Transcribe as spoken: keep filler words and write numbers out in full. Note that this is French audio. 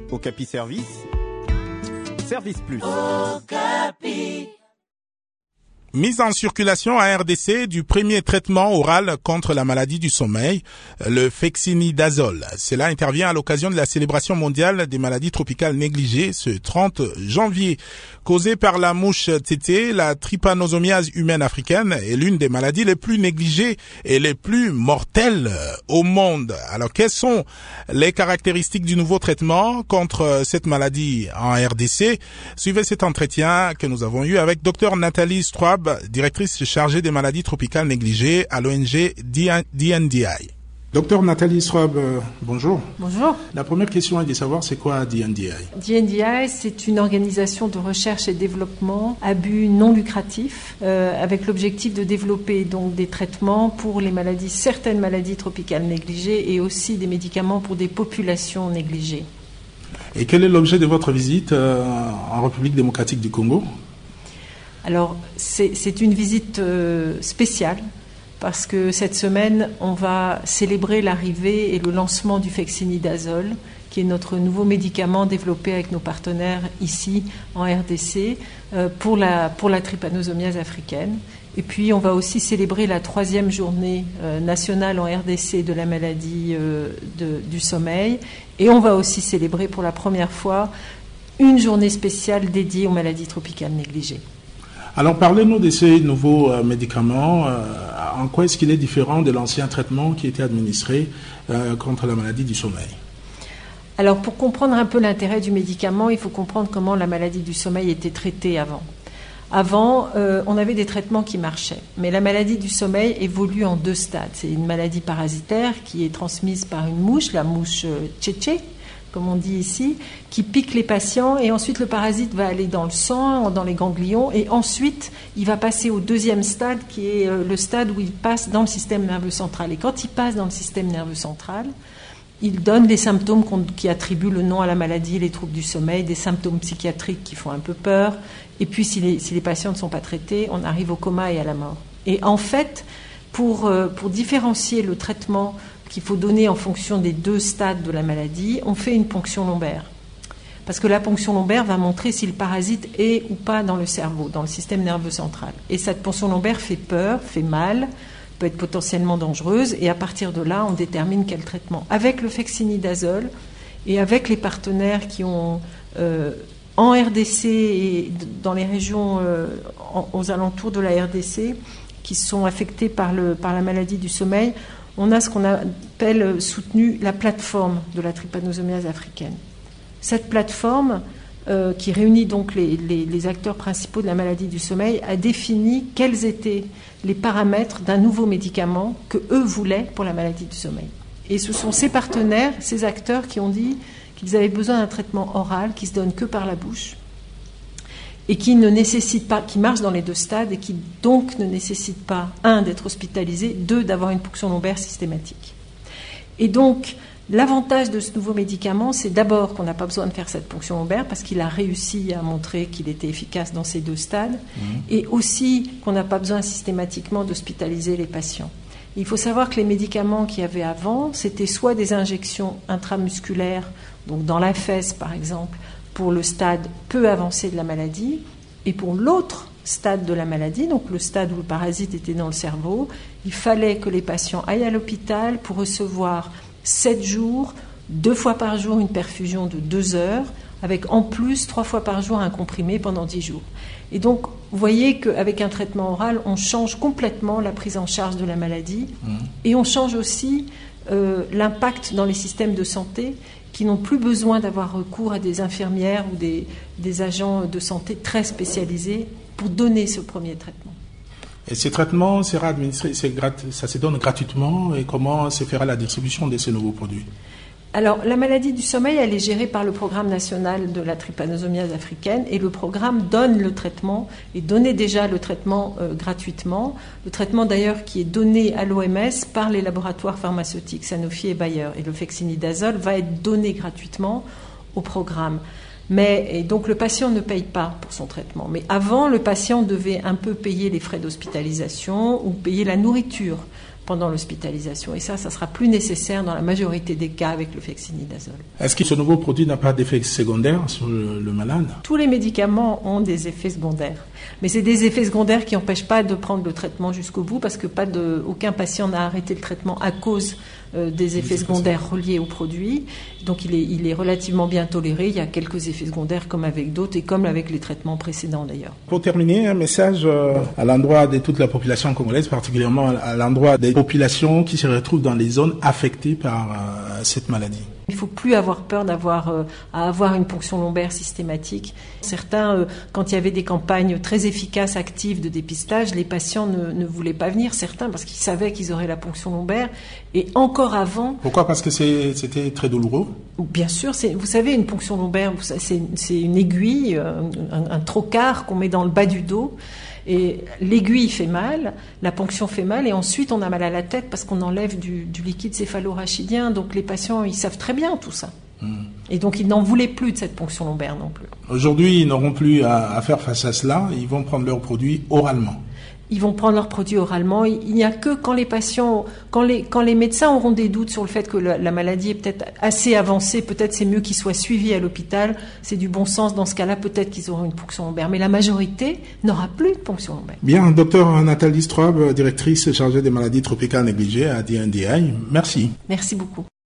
Okapi Service, Service Plus. Okapi. Mise en circulation à R D C du premier traitement oral contre la maladie du sommeil, le fexinidazole. Cela intervient à l'occasion de la célébration mondiale des maladies tropicales négligées ce trente janvier. Causée par la mouche tsetse, la trypanosomiase humaine africaine est l'une des maladies les plus négligées et les plus mortelles au monde. Alors, quelles sont les caractéristiques du nouveau traitement contre cette maladie en R D C? Suivez cet entretien que nous avons eu avec Dr Nathalie Straub, directrice chargée des maladies tropicales négligées à l'O N G D N D I. Docteur Nathalie Straub, euh, bonjour. Bonjour. La première question est de savoir c'est quoi D N D I? D N D I, c'est une organisation de recherche et développement à but non lucratif, euh, avec l'objectif de développer donc des traitements pour les maladies, certaines maladies tropicales négligées, et aussi des médicaments pour des populations négligées. Et quel est l'objet de votre visite euh, en République démocratique du Congo? Alors, c'est, c'est une visite euh, spéciale, parce que cette semaine, on va célébrer l'arrivée et le lancement du fexinidazole, qui est notre nouveau médicament développé avec nos partenaires ici en R D C euh, pour la, pour la trypanosomiase africaine. Et puis, on va aussi célébrer la troisième journée euh, nationale en R D C de la maladie euh, de, du sommeil. Et on va aussi célébrer pour la première fois une journée spéciale dédiée aux maladies tropicales négligées. Alors, parlez-nous de ces nouveaux euh, médicaments. Euh, en quoi est-ce qu'il est différent de l'ancien traitement qui était administré euh, contre la maladie du sommeil? Alors, pour comprendre un peu l'intérêt du médicament, il faut comprendre comment la maladie du sommeil était traitée avant. Avant, euh, on avait des traitements qui marchaient. Mais la maladie du sommeil évolue en deux stades. C'est une maladie parasitaire qui est transmise par une mouche, la mouche euh, tsetse, comme on dit ici, qui pique les patients, et ensuite le parasite va aller dans le sang, dans les ganglions, et ensuite il va passer au deuxième stade, qui est le stade où il passe dans le système nerveux central. Et quand il passe dans le système nerveux central, il donne les symptômes qui attribuent le nom à la maladie, les troubles du sommeil, des symptômes psychiatriques qui font un peu peur, et puis si les, si les patients ne sont pas traités, on arrive au coma et à la mort. Et en fait, pour, pour différencier le traitement qu'il faut donner en fonction des deux stades de la maladie, on fait une ponction lombaire. Parce que la ponction lombaire va montrer si le parasite est ou pas dans le cerveau, dans le système nerveux central. Et cette ponction lombaire fait peur, fait mal, peut être potentiellement dangereuse, et à partir de là, on détermine quel traitement. Avec le fexinidazole et avec les partenaires qui ont, euh, en R D C et dans les régions euh, en, aux alentours de la R D C, qui sont affectés par, le, par la maladie du sommeil, on a ce qu'on appelle soutenu la plateforme de la trypanosomiase africaine. Cette plateforme, euh, qui réunit donc les, les, les acteurs principaux de la maladie du sommeil, a défini quels étaient les paramètres d'un nouveau médicament que eux voulaient pour la maladie du sommeil. Et ce sont ces partenaires, ces acteurs qui ont dit qu'ils avaient besoin d'un traitement oral qui se donne que par la bouche, et qui ne nécessite pas, qui marche dans les deux stades, et qui donc ne nécessite pas, un, d'être hospitalisé, deux, d'avoir une ponction lombaire systématique. Et donc, l'avantage de ce nouveau médicament, c'est d'abord qu'on n'a pas besoin de faire cette ponction lombaire, parce qu'il a réussi à montrer qu'il était efficace dans ces deux stades, mmh. et aussi qu'on n'a pas besoin systématiquement d'hospitaliser les patients. Il faut savoir que les médicaments qu'il y avait avant, c'était soit des injections intramusculaires, donc dans la fesse par exemple, pour le stade peu avancé de la maladie, et pour l'autre stade de la maladie, donc le stade où le parasite était dans le cerveau, il fallait que les patients aillent à l'hôpital pour recevoir sept jours, deux fois par jour une perfusion de deux heures, avec en plus trois fois par jour un comprimé pendant dix jours. Et donc, vous voyez qu'avec un traitement oral, on change complètement la prise en charge de la maladie, mmh. et on change aussi euh, l'impact dans les systèmes de santé, qui n'ont plus besoin d'avoir recours à des infirmières ou des, des agents de santé très spécialisés pour donner ce premier traitement. Et ce traitement sera administré, c'est grat- ça se donne gratuitement, et comment se fera la distribution de ces nouveaux produits? Alors, la maladie du sommeil, elle est gérée par le programme national de la trypanosomiase africaine, et le programme donne le traitement, et donnait déjà le traitement euh, gratuitement. Le traitement d'ailleurs qui est donné à l'O M S par les laboratoires pharmaceutiques Sanofi et Bayer. Et le fexinidazole va être donné gratuitement au programme. Mais, et donc le patient ne paye pas pour son traitement. Mais avant, le patient devait un peu payer les frais d'hospitalisation ou payer la nourriture, pendant l'hospitalisation. Et ça, ça sera plus nécessaire dans la majorité des cas avec le fexinidazole. Est-ce que ce nouveau produit n'a pas d'effet secondaire sur le, le malade? Tous les médicaments ont des effets secondaires. Mais c'est des effets secondaires qui n'empêchent pas de prendre le traitement jusqu'au bout, parce que pas de, aucun patient n'a arrêté le traitement à cause euh, des effets secondaires reliés au produit. Donc il est, il est relativement bien toléré. Il y a quelques effets secondaires comme avec d'autres et comme avec les traitements précédents d'ailleurs. Pour terminer, un message euh, à l'endroit de toute la population congolaise, particulièrement à l'endroit des populations qui se retrouvent dans les zones affectées par euh, cette maladie. Il ne faut plus avoir peur d'avoir euh, à avoir une ponction lombaire systématique. Certains, euh, quand il y avait des campagnes très efficaces, actives de dépistage, les patients ne, ne voulaient pas venir, certains, parce qu'ils savaient qu'ils auraient la ponction lombaire. Et encore avant... Pourquoi? Parce que c'est, c'était très douloureux? Bien sûr, c'est, vous savez, une ponction lombaire, c'est, c'est une aiguille, un, un trocar qu'on met dans le bas du dos. Et l'aiguille fait mal, la ponction fait mal, et ensuite on a mal à la tête parce qu'on enlève du, du liquide céphalorachidien. Donc les patients, ils savent très bien tout ça. Mmh. Et donc ils n'en voulaient plus de cette ponction lombaire non plus. Aujourd'hui, ils n'auront plus à, à faire face à cela, ils vont prendre leurs produits oralement. Ils vont prendre leurs produits oralement. Il n'y a que quand les patients, quand les, quand les médecins auront des doutes sur le fait que la, la maladie est peut-être assez avancée, peut-être c'est mieux qu'ils soient suivis à l'hôpital, c'est du bon sens. Dans ce cas-là, peut-être qu'ils auront une ponction lombaire. Mais la majorité n'aura plus de ponction lombaire. Bien, docteur Nathalie Straub, directrice chargée des maladies tropicales négligées à D N D I, merci. Merci beaucoup.